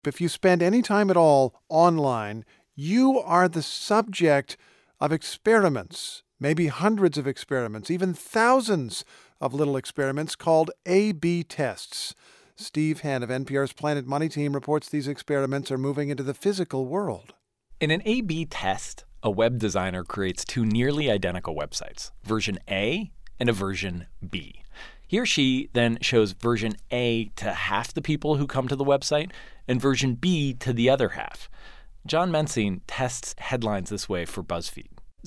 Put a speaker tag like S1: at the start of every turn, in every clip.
S1: If you spend any time at all online, you are the subject of experiments, maybe hundreds of experiments, even thousands of little experiments called A/B tests. Steve Henn of NPR's Planet Money team reports these experiments are moving into the physical world.
S2: In an A/B test, a web designer creates two nearly identical websites, version A and a version B. He or she then shows version A to half the people who come to the website and version B to the other half. John Mensing tests headlines this way for BuzzFeed.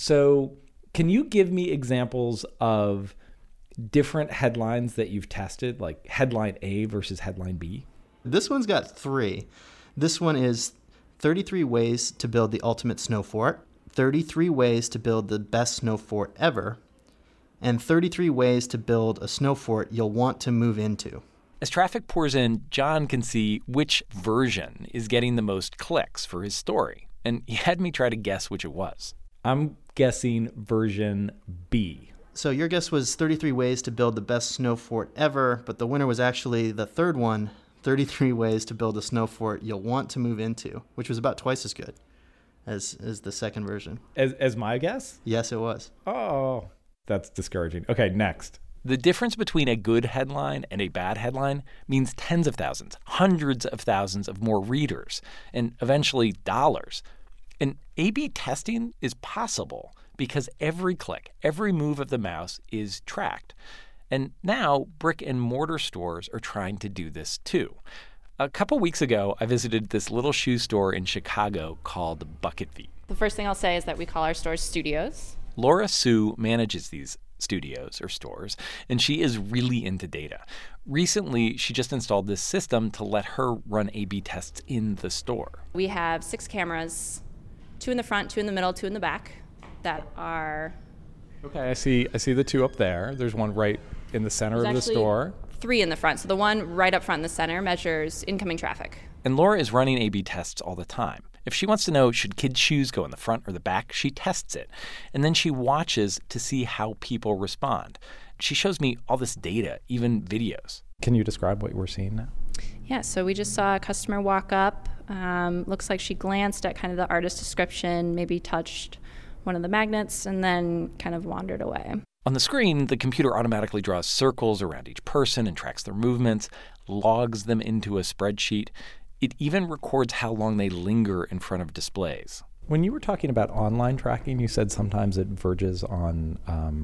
S3: So can you give me examples of different headlines that you've tested, like headline A versus headline B?
S4: This one's got 3. This one is 33 ways to build the ultimate snow fort, 33 ways to build the best snow fort ever, and 33 ways to build a snow fort you'll want to move into.
S2: As traffic pours in, John can see which version is getting the most clicks for his story, and he had me try to guess which it was.
S3: I'm guessing version B.
S4: So your guess was 33 ways to build the best snow fort ever, but the winner was actually the third one, 33 ways to build a snow fort you'll want to move into, which was about twice as good as the second version.
S3: As my guess?
S4: Yes, it was.
S3: Oh, that's discouraging. Okay, next.
S2: The difference between a good headline and a bad headline means tens of thousands, hundreds of thousands of more readers, and eventually dollars. And A/B testing is possible because every click, every move of the mouse is tracked. And now brick and mortar stores are trying to do this too. A couple weeks ago, I visited this little shoe store in Chicago called Bucket Feet.
S5: The first thing I'll say is that we call our stores studios.
S2: Laura Sue manages these studios or stores, and she is really into data. Recently, she just installed this system to let her run A/B tests in the store.
S5: We have 6 cameras, 2 in the front, 2 in the middle, 2 in the back that are...
S3: Okay, I see the 2 up there. There's one right in the center of the store.
S5: 3 in the front. So the one right up front in the center measures incoming traffic.
S2: And Laura is running A/B tests all the time. If she wants to know should kids' shoes go in the front or the back, she tests it. And then she watches to see how people respond. She shows me all this data, even videos.
S3: Can you describe what we're seeing now?
S5: Yeah, so we just saw a customer walk up. Looks like she glanced at kind of the artist description, maybe touched one of the magnets, and then kind of wandered away.
S2: On the screen, the computer automatically draws circles around each person and tracks their movements, logs them into a spreadsheet. It even records how long they linger in front of displays.
S3: When you were talking about online tracking, you said sometimes it verges on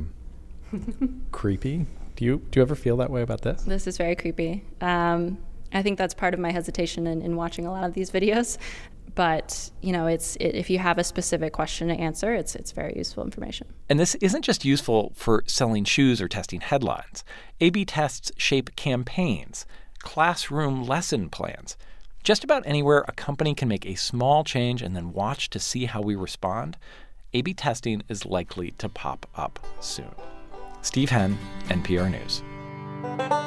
S3: creepy. Do you ever feel that way about this?
S5: This is very creepy. I think that's part of my hesitation in watching a lot of these videos. But, you know, if you have a specific question to answer, it's very useful information.
S2: And this isn't just useful for selling shoes or testing headlines. A/B tests shape campaigns, classroom lesson plans. Just about anywhere a company can make a small change and then watch to see how we respond, A/B testing is likely to pop up soon. Steve Henn, NPR News.